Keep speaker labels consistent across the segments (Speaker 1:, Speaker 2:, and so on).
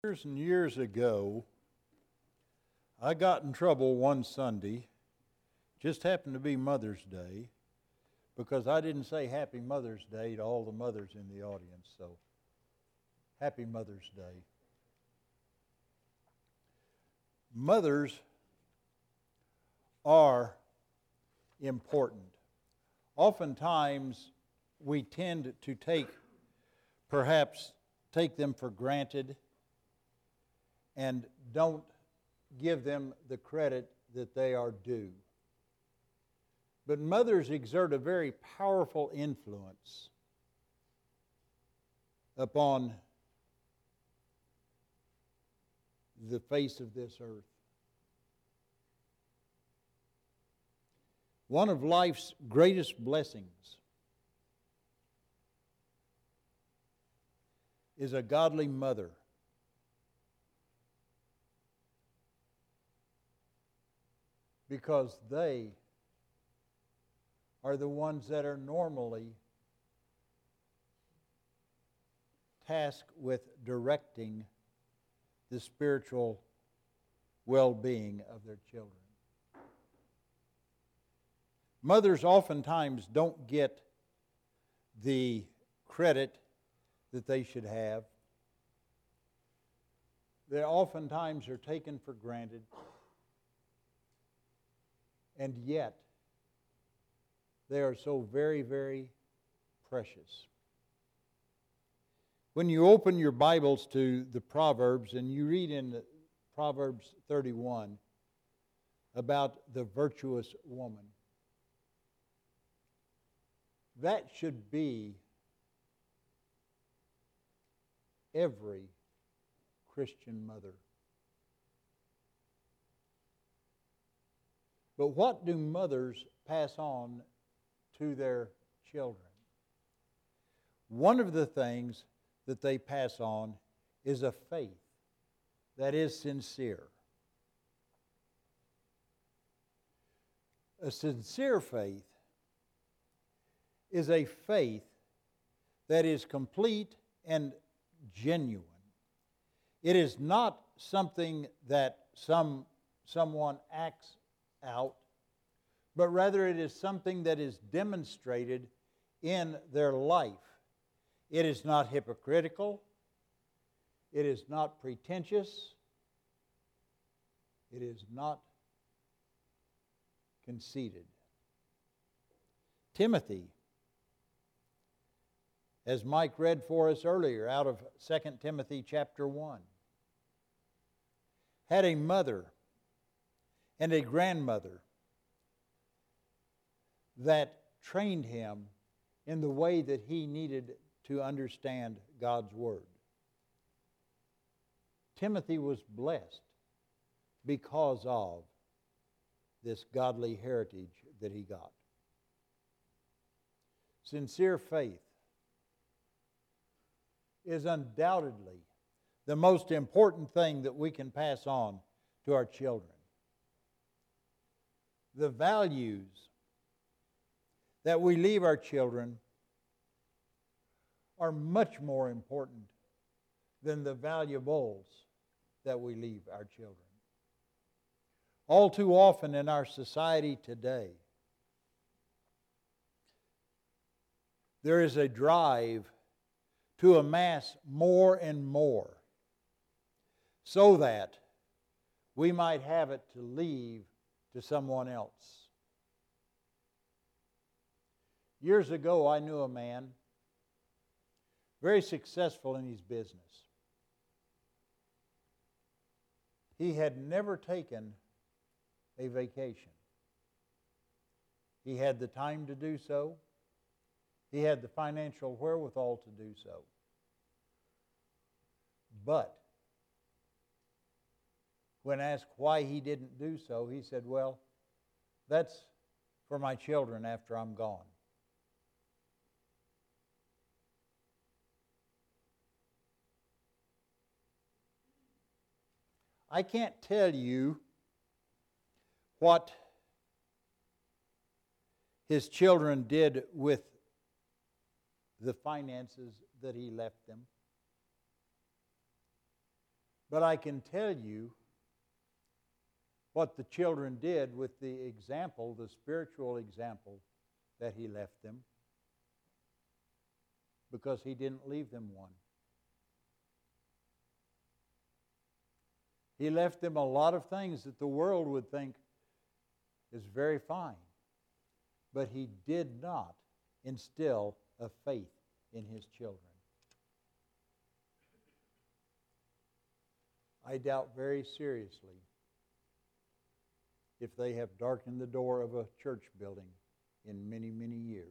Speaker 1: Years and years ago, I got in trouble one Sunday, just happened to be Mother's Day, because I didn't say Happy Mother's Day to all the mothers in the audience, so Happy Mother's Day. Mothers are important. Oftentimes, we tend to perhaps take them for granted and don't give them the credit that they are due. But mothers exert a very powerful influence upon the face of this earth. One of life's greatest blessings is a godly mother. Because they are the ones that are normally tasked with directing the spiritual well-being of their children. Mothers oftentimes don't get the credit that they should have. They oftentimes are taken for granted. And yet, they are so very, very precious. When you open your Bibles to the Proverbs and you read in Proverbs 31 about the virtuous woman, that should be every Christian mother. But what do mothers pass on to their children? One of the things that they pass on is a faith that is sincere. A sincere faith is a faith that is complete and genuine. It is not something that someone acts out, but rather it is something that is demonstrated in their life. It is not hypocritical. It is not pretentious. It is not conceited. Timothy, as Mike read for us earlier out of 2 Timothy chapter 1, had a mother and a grandmother that trained him in the way that he needed to understand God's Word. Timothy was blessed because of this godly heritage that he got. Sincere faith is undoubtedly the most important thing that we can pass on to our children. The values that we leave our children are much more important than the valuables that we leave our children. All too often in our society today, there is a drive to amass more and more so that we might have it to leave to someone else. Years ago, I knew a man, very successful in his business. He had never taken a vacation. He had the time to do so. He had the financial wherewithal to do so. But when asked why he didn't do so, he said, well, that's for my children after I'm gone. I can't tell you what his children did with the finances that he left them. But I can tell you what the children did with the example, the spiritual example that he left them, because he didn't leave them one. He left them a lot of things that the world would think is very fine, but he did not instill a faith in his children. I doubt very seriously if they have darkened the door of a church building in many, many years.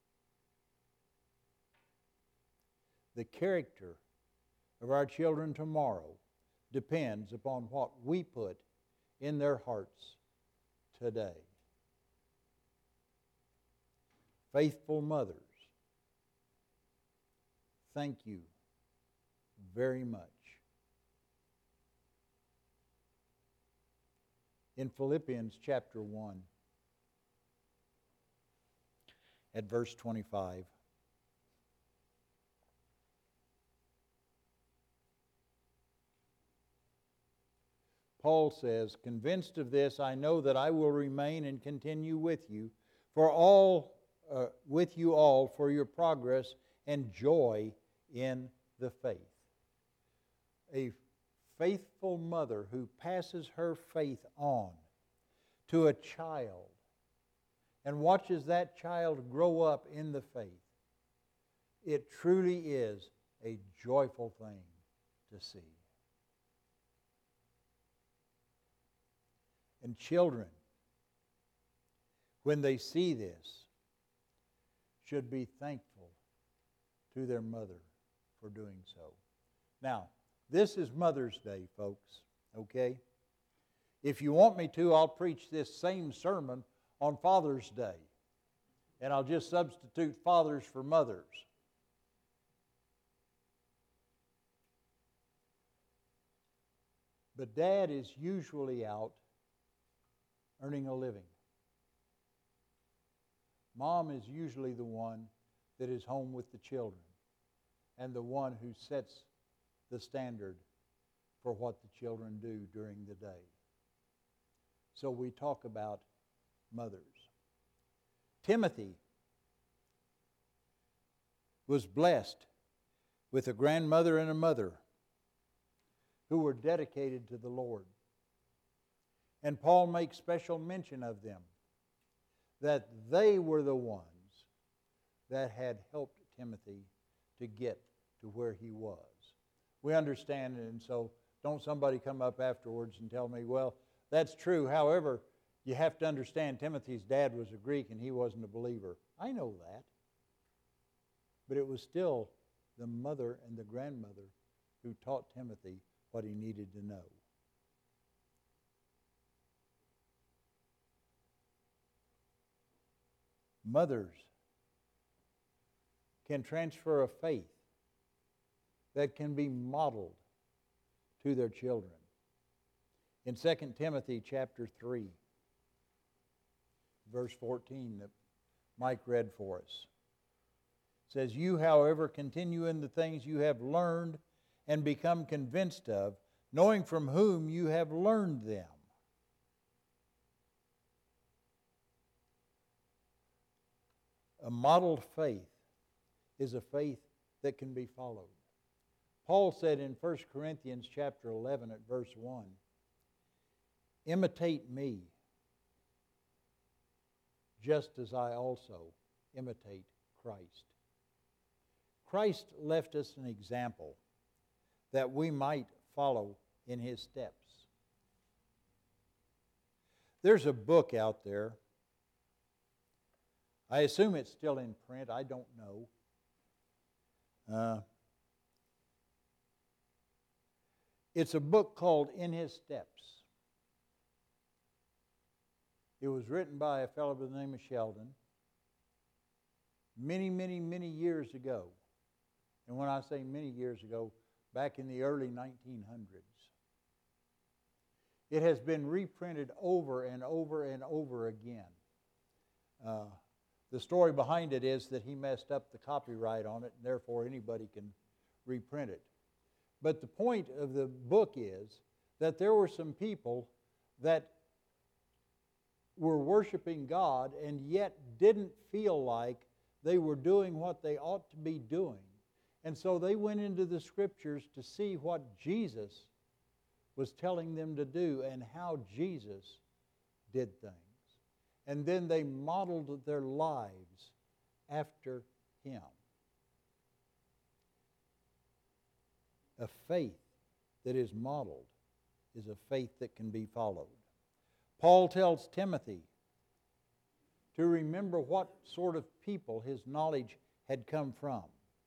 Speaker 1: The character of our children tomorrow depends upon what we put in their hearts today. Faithful mothers, thank you very much. In Philippians chapter 1, at verse 25, Paul says, "Convinced of this, I know that I will remain and continue with you all for your progress and joy in the faith." A faithful mother who passes her faith on to a child and watches that child grow up in the faith, it truly is a joyful thing to see. And children, when they see this, should be thankful to their mother for doing so. Now, this is Mother's Day, folks, okay? If you want me to, I'll preach this same sermon on Father's Day, and I'll just substitute fathers for mothers. But Dad is usually out earning a living. Mom is usually the one that is home with the children and the one who sets the standard for what the children do during the day. So we talk about mothers. Timothy was blessed with a grandmother and a mother who were dedicated to the Lord. And Paul makes special mention of them, that they were the ones that had helped Timothy to get to where he was. We understand it, and so don't somebody come up afterwards and tell me, well, that's true. However, you have to understand Timothy's dad was a Greek and he wasn't a believer. I know that. But it was still the mother and the grandmother who taught Timothy what he needed to know. Mothers can transfer a faith that can be modeled to their children. In 2 Timothy chapter 3, verse 14 that Mike read for us, it says, "You, however, continue in the things you have learned and become convinced of, knowing from whom you have learned them." A modeled faith is a faith that can be followed. Paul said in 1 Corinthians chapter 11 at verse 1, "Imitate me, just as I also imitate Christ." Christ left us an example that we might follow in his steps. There's a book out there. I assume it's still in print. I don't know. It's a book called In His Steps. It was written by a fellow by the name of Sheldon many, many, many years ago. And when I say many years ago, back in the early 1900s. It has been reprinted over and over and over again. The story behind it is that he messed up the copyright on it, and therefore anybody can reprint it. But the point of the book is that there were some people that were worshiping God and yet didn't feel like they were doing what they ought to be doing. And so they went into the Scriptures to see what Jesus was telling them to do and how Jesus did things. And then they modeled their lives after Him. A faith that is modeled is a faith that can be followed. Paul tells Timothy to remember what sort of people his knowledge had come from.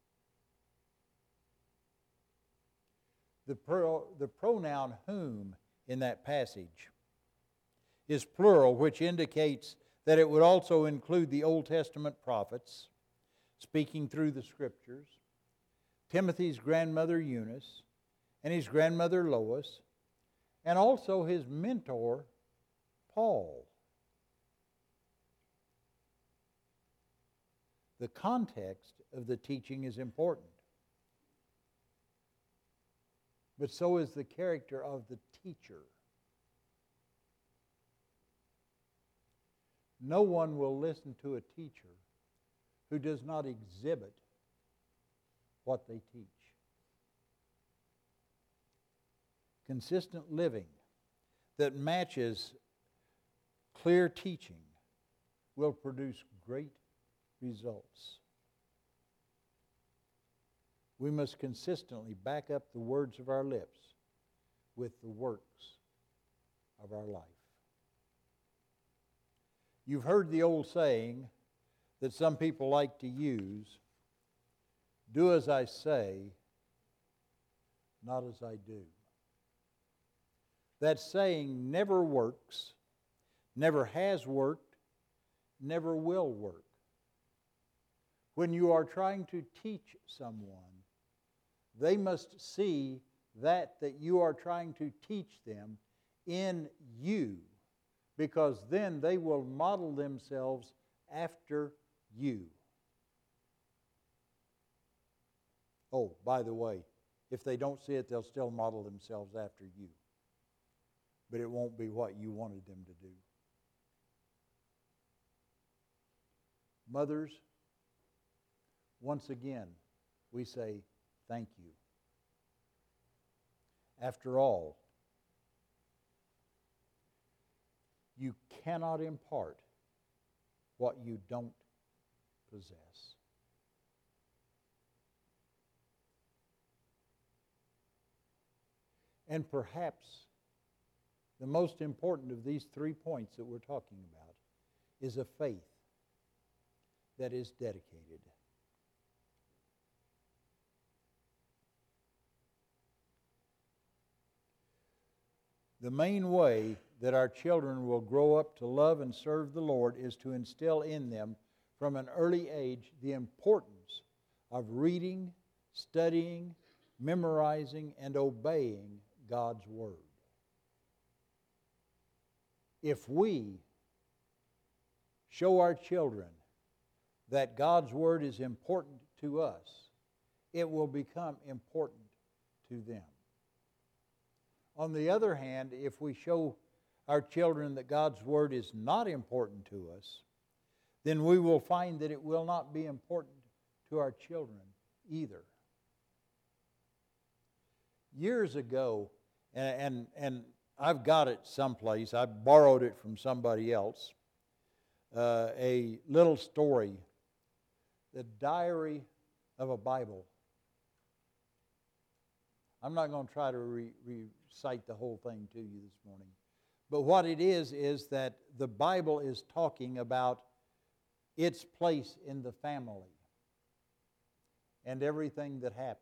Speaker 1: The pronoun whom in that passage is plural, which indicates that it would also include the Old Testament prophets speaking through the Scriptures, Timothy's grandmother Eunice, and his grandmother Lois, and also his mentor Paul. The context of the teaching is important, but so is the character of the teacher. No one will listen to a teacher who does not exhibit what they teach. Consistent living that matches clear teaching will produce great results. We must consistently back up the words of our lips with the works of our life. You've heard the old saying that some people like to use, do as I say, not as I do. That saying never works, never has worked, never will work. When you are trying to teach someone, they must see that you are trying to teach them in you, because then they will model themselves after you. Oh, by the way, if they don't see it, they'll still model themselves after you. But it won't be what you wanted them to do. Mothers, once again, we say thank you. After all, you cannot impart what you don't possess. And perhaps the most important of these 3 points that we're talking about is a faith that is dedicated. The main way that our children will grow up to love and serve the Lord is to instill in them from an early age the importance of reading, studying, memorizing, and obeying God's Word. If we show our children that God's Word is important to us, it will become important to them. On the other hand, if we show our children that God's Word is not important to us, then we will find that it will not be important to our children either. Years ago, and I've got it someplace, I borrowed it from somebody else, a little story, The Diary of a Bible. I'm not going to try to recite the whole thing to you this morning. But what it is that the Bible is talking about its place in the family and everything that happens.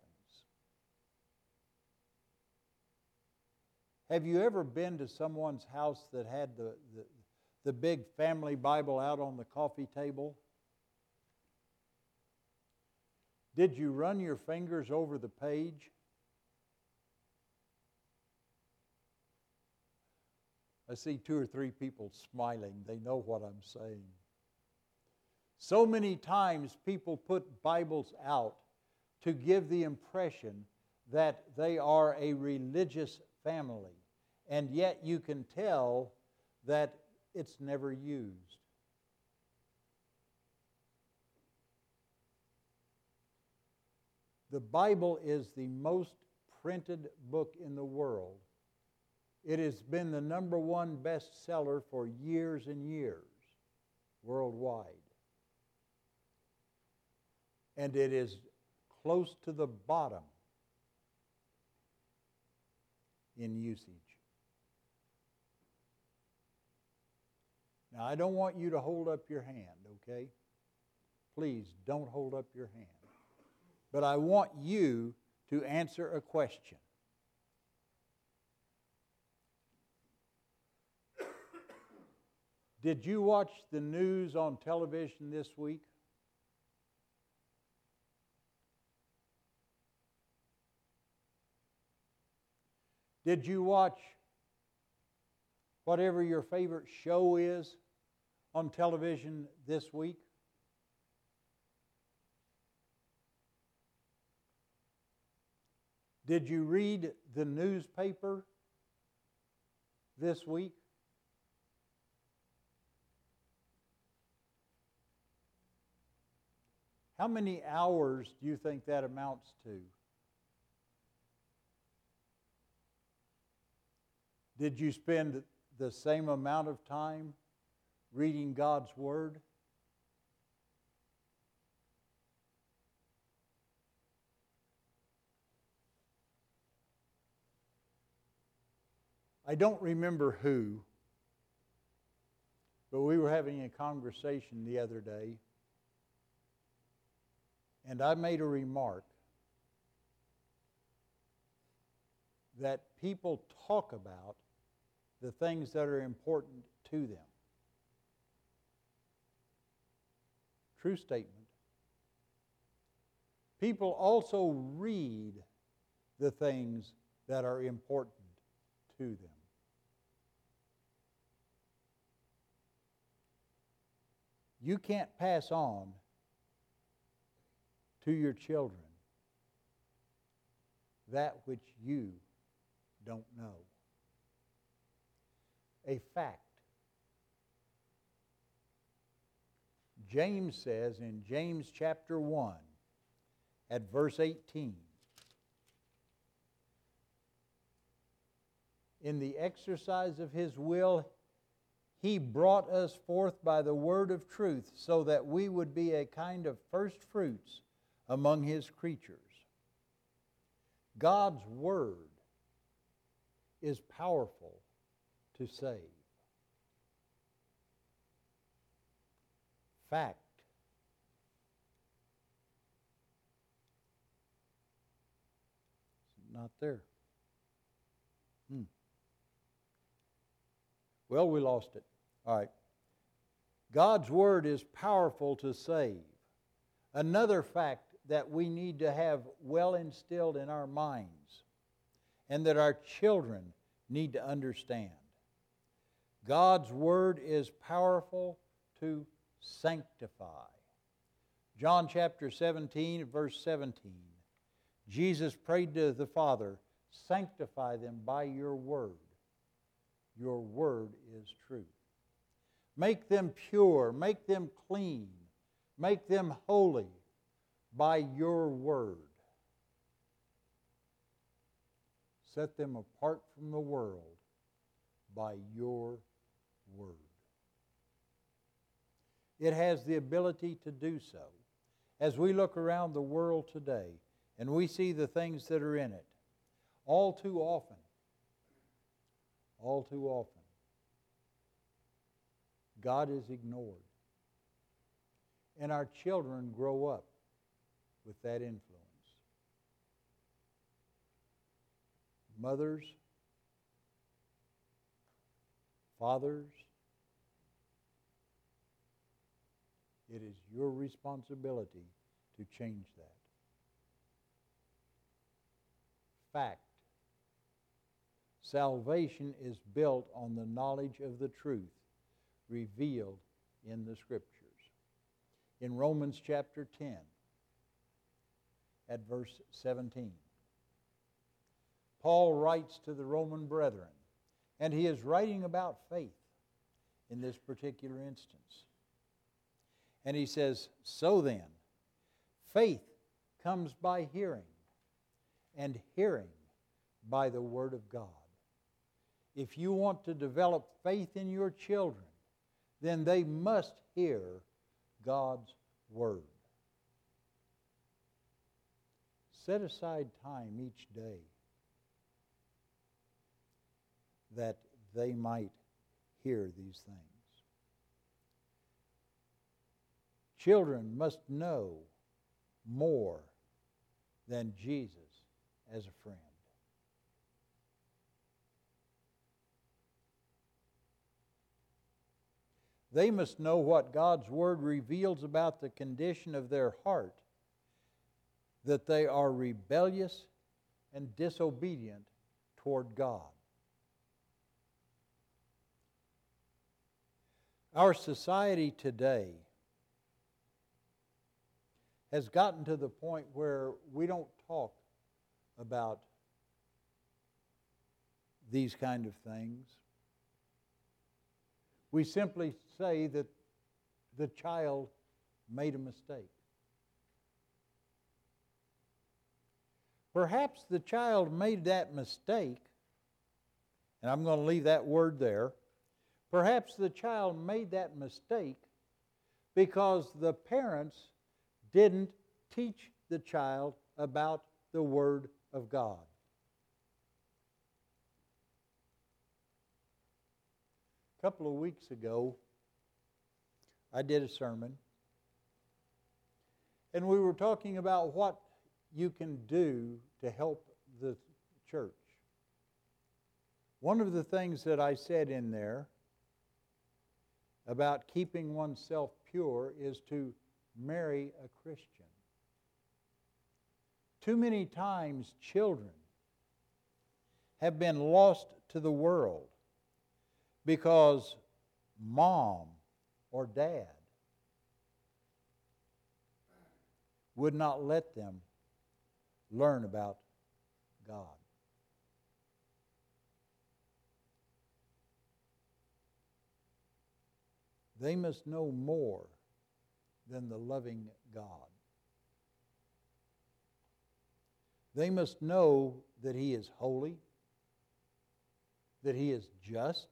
Speaker 1: Have you ever been to someone's house that had the big family Bible out on the coffee table? Did you run your fingers over the page? I see 2 or 3 people smiling. They know what I'm saying. So many times people put Bibles out to give the impression that they are a religious family, and yet you can tell that it's never used. The Bible is the most printed book in the world. It has been the number one bestseller for years and years worldwide. And it is close to the bottom in usage. Now, I don't want you to hold up your hand, okay? Please don't hold up your hand. But I want you to answer a question. Did you watch the news on television this week? Did you watch whatever your favorite show is on television this week? Did you read the newspaper this week? How many hours do you think that amounts to? Did you spend the same amount of time reading God's Word? I don't remember who, but we were having a conversation the other day, and I made a remark that people talk about the things that are important to them. True statement. People also read the things that are important to them. You can't pass on to your children that which you don't know. A fact. James says in James chapter 1 at verse 18, in the exercise of His will, He brought us forth by the word of truth so that we would be a kind of first fruits among His creatures. God's word is powerful to save. Fact. It's not there. Well, we lost it. All right. God's word is powerful to save. Another fact that we need to have well instilled in our minds and that our children need to understand. God's word is powerful to sanctify. John chapter 17, verse 17. Jesus prayed to the Father, sanctify them by your word. Your word is truth. Make them pure, make them clean, make them holy by your word. Set them apart from the world by your word. It has the ability to do so. As we look around the world today and we see the things that are in it, all too often, God is ignored. And our children grow up with that influence. Mothers, fathers, it is your responsibility to change that. Fact. Salvation is built on the knowledge of the truth revealed in the Scriptures. In Romans chapter 10, at verse 17, Paul writes to the Roman brethren, and he is writing about faith in this particular instance. And he says, so then, faith comes by hearing, and hearing by the Word of God. If you want to develop faith in your children, then they must hear God's Word. Set aside time each day that they might hear these things. Children must know more than Jesus as a friend. They must know what God's Word reveals about the condition of their heart, that they are rebellious and disobedient toward God. Our society today has gotten to the point where we don't talk about these kind of things. We simply say that the child made a mistake. Perhaps the child made that mistake, and I'm going to leave that word there. Perhaps the child made that mistake because the parents didn't teach the child about the Word of God. A couple of weeks ago, I did a sermon, and we were talking about what you can do to help the church. One of the things that I said in there about keeping oneself pure is to marry a Christian. Too many times children have been lost to the world because mom or dad would not let them learn about God. They must know more than the loving God. They must know that He is holy, that He is just,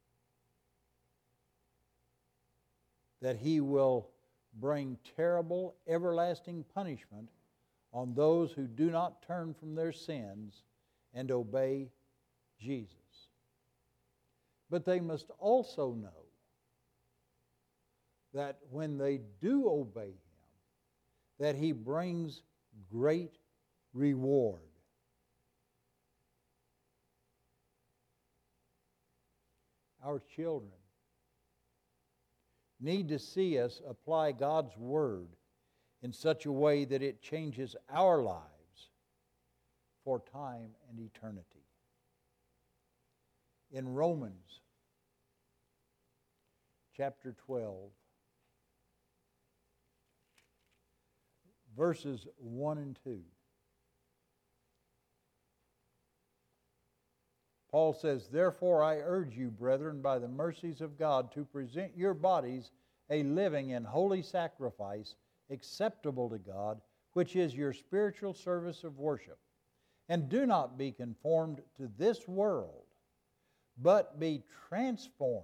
Speaker 1: that He will bring terrible, everlasting punishment on those who do not turn from their sins and obey Jesus. But they must also know that when they do obey Him, that He brings great reward. Our children need to see us apply God's Word in such a way that it changes our lives for time and eternity. In Romans chapter 12, verses 1 and 2, Paul says, "Therefore I urge you, brethren, by the mercies of God, to present your bodies a living and holy sacrifice, acceptable to God, which is your spiritual service of worship. And do not be conformed to this world, but be transformed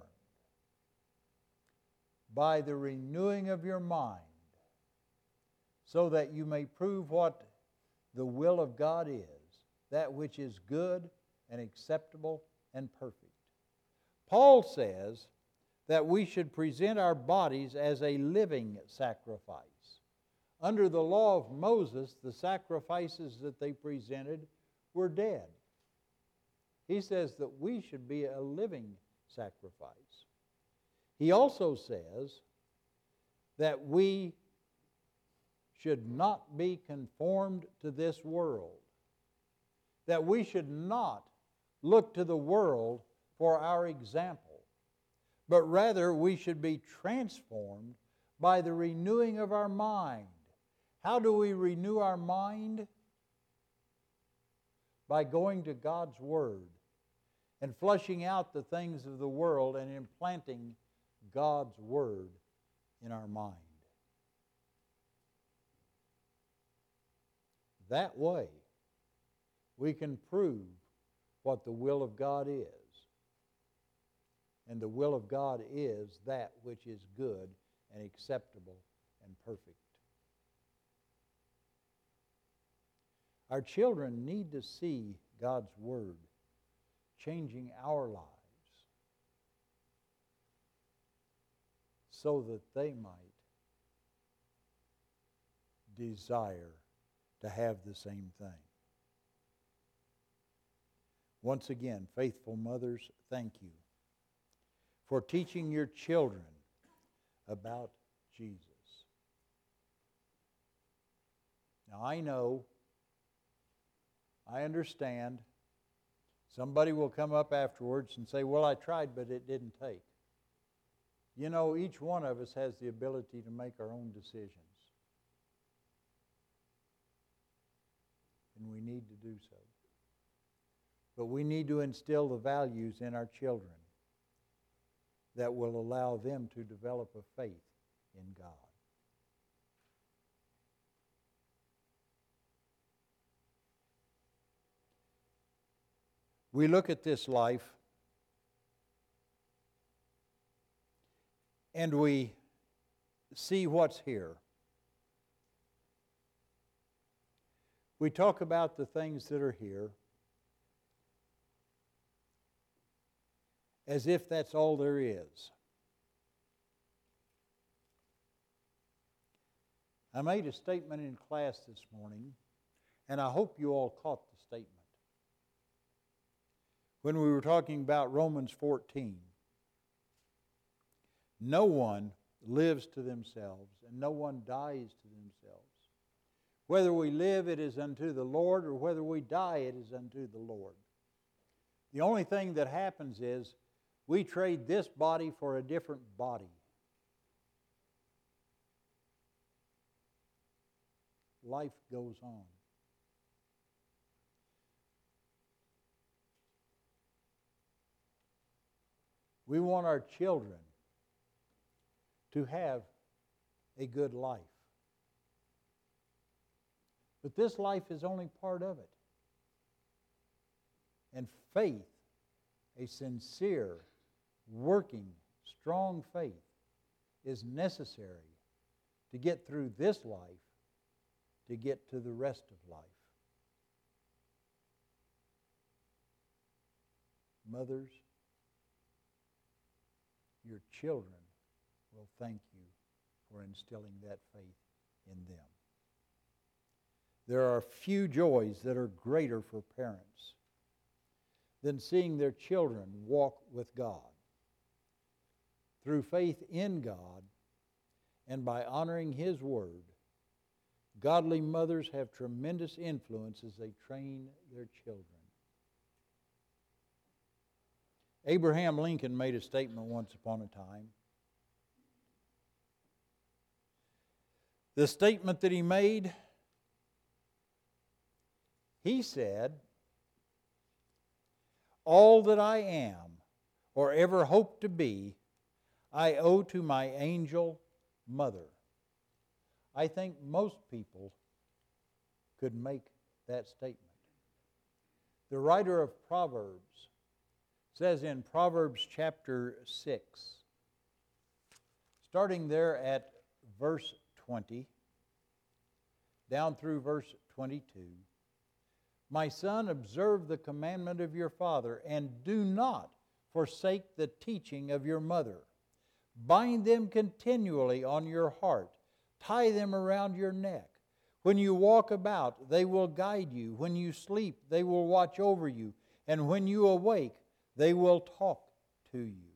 Speaker 1: by the renewing of your mind, so that you may prove what the will of God is, that which is good and acceptable and perfect." Paul says that we should present our bodies as a living sacrifice. Under the law of Moses, the sacrifices that they presented were dead. He says that we should be a living sacrifice. He also says that we should not be conformed to this world, that we should not look to the world for our example, but rather we should be transformed by the renewing of our mind. How do we renew our mind? by going to God's Word and flushing out the things of the world and implanting God's Word in our mind. That way, we can prove what the will of God is. And the will of God is that which is good and acceptable and perfect. Our children need to see God's Word changing our lives so that they might desire to have the same thing. Once again, faithful mothers, thank you for teaching your children about Jesus. Now I know, I understand, somebody will come up afterwards and say, well, I tried, but it didn't take. You know, each one of us has the ability to make our own decisions. And we need to do so. But we need to instill the values in our children that will allow them to develop a faith in God. We look at this life and we see what's here. We talk about the things that are here as if that's all there is. I made a statement in class this morning, and I hope you all caught the statement. When we were talking about Romans 14, no one lives to themselves, and no one dies to themselves. Whether we live, it is unto the Lord, or whether we die, it is unto the Lord. The only thing that happens is we trade this body for a different body. Life goes on. We want our children to have a good life. But this life is only part of it. And faith, a sincere, working, strong faith, is necessary to get through this life, to get to the rest of life. Mothers, your children will thank you for instilling that faith in them. There are few joys that are greater for parents than seeing their children walk with God. Through faith in God and by honoring His Word, godly mothers have tremendous influence as they train their children. Abraham Lincoln made a statement once upon a time. The statement that he made, he said, all that I am or ever hope to be, I owe to my angel mother. I think most people could make that statement. The writer of Proverbs says in Proverbs chapter 6, starting there at verse 20, down through verse 22, my son, observe the commandment of your father, and do not forsake the teaching of your mother. Bind them continually on your heart. Tie them around your neck. When you walk about, they will guide you. When you sleep, they will watch over you. And when you awake, they will talk to you.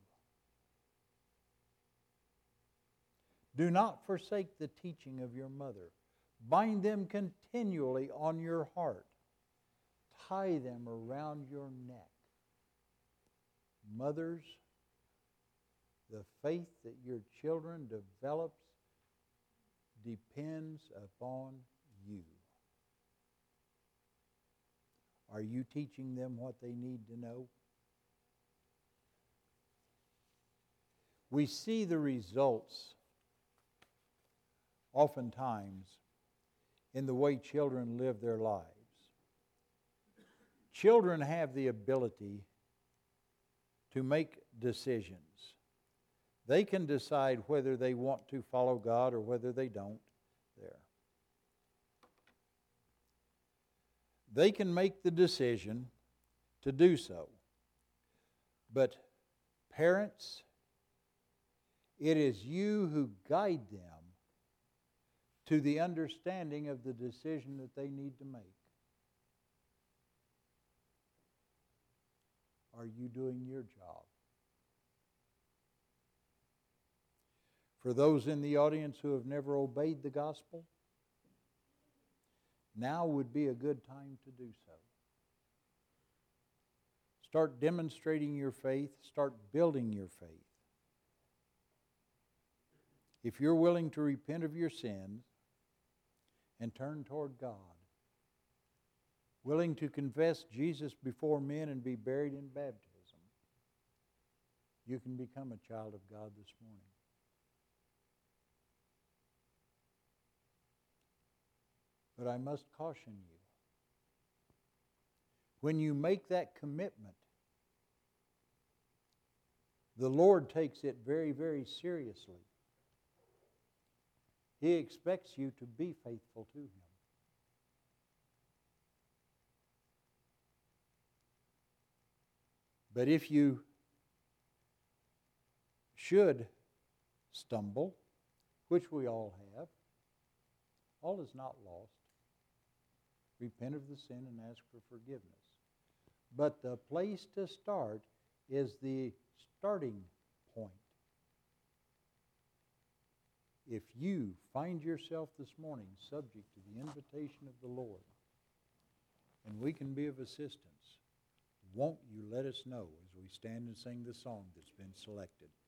Speaker 1: Do not forsake the teaching of your mother. Bind them continually on your heart. Tie them around your neck. Mothers, the faith that your children develops depends upon you. Are you teaching them what they need to know? We see the results oftentimes in the way children live their lives. Children have the ability to make decisions. They can decide whether they want to follow God or whether they don't. There. They can make the decision to do so. But parents, it is you who guide them to the understanding of the decision that they need to make. Are you doing your job? For those in the audience who have never obeyed the gospel, now would be a good time to do so. Start demonstrating your faith. Start building your faith. If you're willing to repent of your sins and turn toward God, willing to confess Jesus before men and be buried in baptism, you can become a child of God this morning. But I must caution you. When you make that commitment, the Lord takes it very, very seriously. He expects you to be faithful to Him. But if you should stumble, which we all have, all is not lost. Repent of the sin and ask for forgiveness. But the place to start is the starting point. If you find yourself this morning subject to the invitation of the Lord, and we can be of assistance, won't you let us know as we stand and sing the song that's been selected?